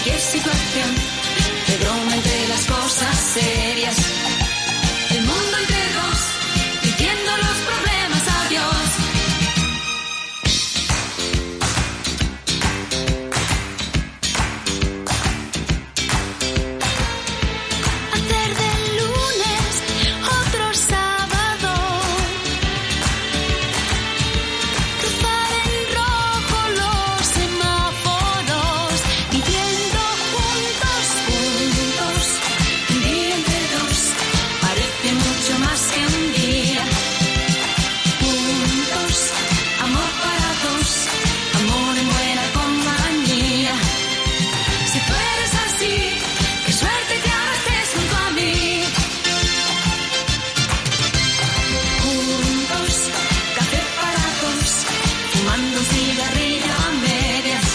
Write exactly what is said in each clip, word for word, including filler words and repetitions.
cualquier situación, de broma entre las cosas serias. El mundo entre dos, diciendo los problemas a Dios. Hacer del lunes otro sábado, cruzar en rojo los semáforos, viviendo juntos, juntos, un día entre dos, parece mucho más que un día. Juntos, amor para dos, amor en buena compañía. Si tú eres así, qué suerte que ahora estés junto a mí. Juntos, café para dos, fumando un cigarrillo a medias.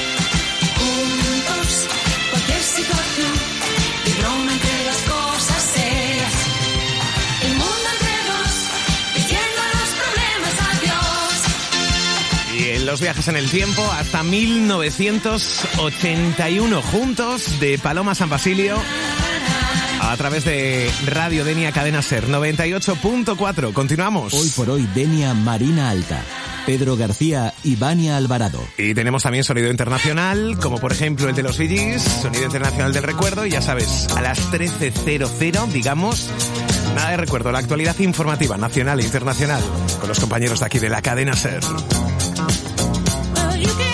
Juntos, cualquier situación, de broma entre las cosas serias. El mundo entre dos, diciendo los problemas a Dios. Y en los viajes en el tiempo hasta mil novecientos ochenta y uno, juntos, de Paloma San Basilio, a través de Radio Denia Cadena Ser noventa y ocho punto cuatro. Continuamos. Hoy por hoy, Denia Marina Alta, Pedro García y Vania Alvarado. Y tenemos también sonido internacional, como por ejemplo el de los Bee Gees, sonido internacional del recuerdo, y ya sabes, a las trece cero cero, digamos, nada de recuerdo, la actualidad informativa nacional e internacional, con los compañeros de aquí de la Cadena Ser. Well, you can